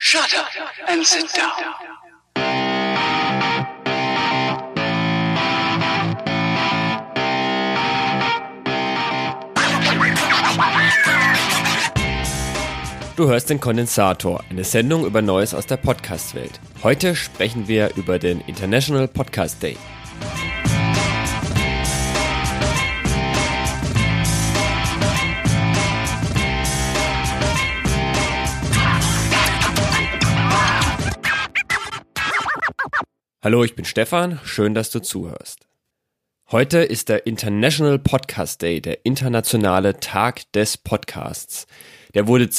Shut up and sit down. Du hörst den Kondensator, eine Sendung über Neues aus der Podcast-Welt. Heute sprechen wir über den International Podcast Day. Hallo, ich bin Stefan, schön, dass du zuhörst. Heute ist der International Podcast Day, der internationale Tag des Podcasts. Der wurde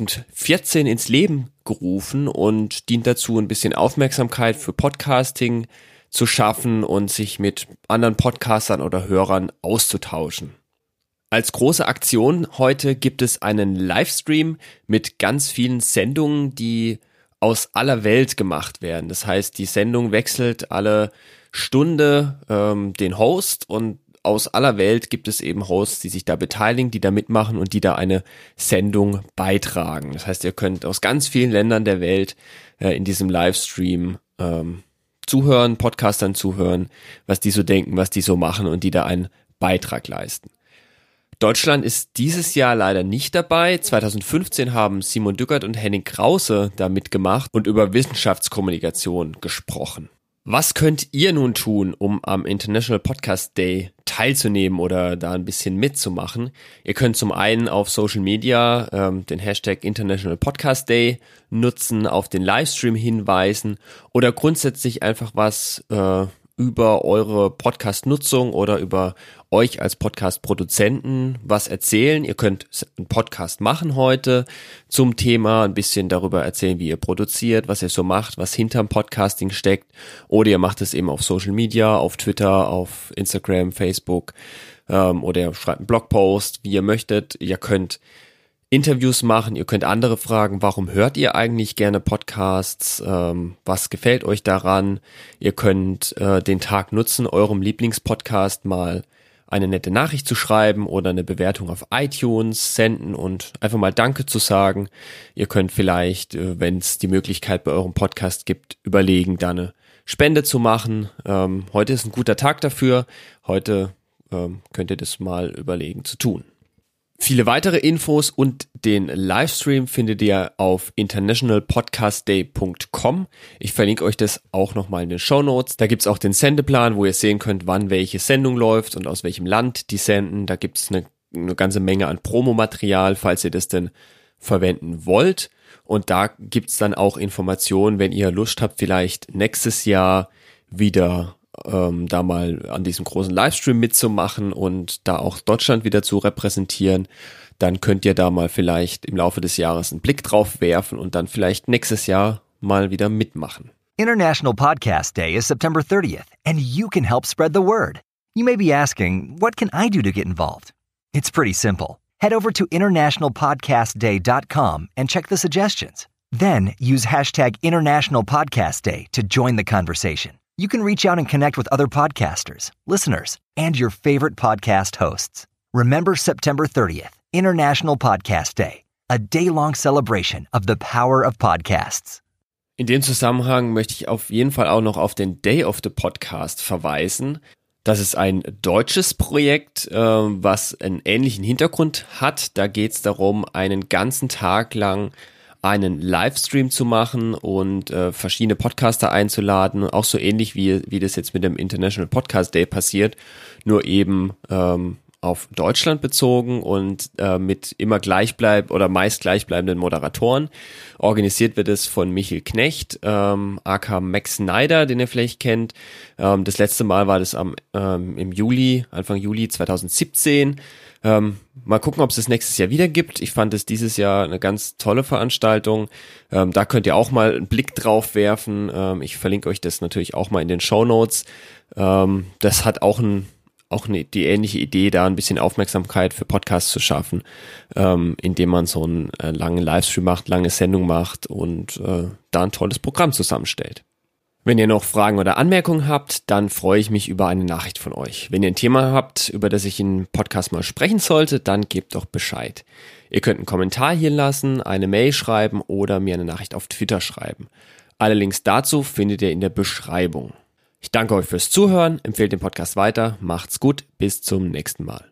2014 ins Leben gerufen und dient dazu, ein bisschen Aufmerksamkeit für Podcasting zu schaffen und sich mit anderen Podcastern oder Hörern auszutauschen. Als große Aktion heute gibt es einen Livestream mit ganz vielen Sendungen, die aus aller Welt gemacht werden. Das heißt, die Sendung wechselt alle Stunde den Host und aus aller Welt gibt es eben Hosts, die sich da beteiligen, die da mitmachen und die da eine Sendung beitragen. Das heißt, ihr könnt aus ganz vielen Ländern der Welt in diesem Livestream zuhören, Podcastern zuhören, was die so denken, was die so machen und die da einen Beitrag leisten. Deutschland ist dieses Jahr leider nicht dabei. 2015 haben Simon Dückert und Henning Krause da mitgemacht und über Wissenschaftskommunikation gesprochen. Was könnt ihr nun tun, um am International Podcast Day teilzunehmen oder da ein bisschen mitzumachen? Ihr könnt zum einen auf Social Media den Hashtag International Podcast Day nutzen, auf den Livestream hinweisen oder grundsätzlich einfach was über eure Podcast-Nutzung oder über euch als Podcast-Produzenten was erzählen. Ihr könnt einen Podcast machen heute zum Thema, ein bisschen darüber erzählen, wie ihr produziert, was ihr so macht, was hinterm Podcasting steckt. Oder ihr macht es eben auf Social Media, auf Twitter, auf Instagram, Facebook oder ihr schreibt einen Blogpost, wie ihr möchtet. Ihr könnt Interviews machen, ihr könnt andere fragen, warum hört ihr eigentlich gerne Podcasts, was gefällt euch daran, ihr könnt den Tag nutzen, eurem Lieblingspodcast mal eine nette Nachricht zu schreiben oder eine Bewertung auf iTunes senden und einfach mal Danke zu sagen. Ihr könnt vielleicht, wenn es die Möglichkeit bei eurem Podcast gibt, überlegen, da eine Spende zu machen. Heute ist ein guter Tag dafür, heute könnt ihr das mal überlegen zu tun. Viele weitere Infos und den Livestream findet ihr auf internationalpodcastday.com. Ich verlinke euch das auch nochmal in den Shownotes. Da gibt's auch den Sendeplan, wo ihr sehen könnt, wann welche Sendung läuft und aus welchem Land die senden. Da gibt's eine ganze Menge an Promomaterial, falls ihr das denn verwenden wollt. Und da gibt's dann auch Informationen, wenn ihr Lust habt, vielleicht nächstes Jahr wieder da mal an diesem großen Livestream mitzumachen und da auch Deutschland wieder zu repräsentieren, dann könnt ihr da mal vielleicht im Laufe des Jahres einen Blick drauf werfen und dann vielleicht nächstes Jahr mal wieder mitmachen. International Podcast Day is September 30th, and you can help spread the word. You may be asking, what can I do to get involved? It's pretty simple. Head over to internationalpodcastday.com and check the suggestions. Then use hashtag International Podcast Day to join the conversation. You can reach out and connect with other podcasters, listeners, and your favorite podcast hosts. Remember September 30th, International Podcast Day, a day-long celebration of the power of podcasts. In dem Zusammenhang möchte ich auf jeden Fall auch noch auf den Day of the Podcast verweisen. Das ist ein deutsches Projekt, was einen ähnlichen Hintergrund hat. Da geht es darum, einen ganzen Tag lang einen Livestream zu machen und verschiedene Podcaster einzuladen, auch so ähnlich wie das jetzt mit dem International Podcast Day passiert, nur eben auf Deutschland bezogen und mit immer meist gleichbleibenden Moderatoren. Organisiert wird es von Michael Knecht, aka Max Snyder, den ihr vielleicht kennt. Das letzte Mal war das Anfang Juli 2017. Mal gucken, ob es das nächstes Jahr wieder gibt. Ich fand es dieses Jahr eine ganz tolle Veranstaltung. Da könnt ihr auch mal einen Blick drauf werfen. Ich verlinke euch das natürlich auch mal in den Shownotes. Das hat die ähnliche Idee, da ein bisschen Aufmerksamkeit für Podcasts zu schaffen, indem man so einen langen Livestream macht, lange Sendung macht und da ein tolles Programm zusammenstellt. Wenn ihr noch Fragen oder Anmerkungen habt, dann freue ich mich über eine Nachricht von euch. Wenn ihr ein Thema habt, über das ich im Podcast mal sprechen sollte, dann gebt doch Bescheid. Ihr könnt einen Kommentar hier lassen, eine Mail schreiben oder mir eine Nachricht auf Twitter schreiben. Alle Links dazu findet ihr in der Beschreibung. Ich danke euch fürs Zuhören, empfehlt den Podcast weiter, macht's gut, bis zum nächsten Mal.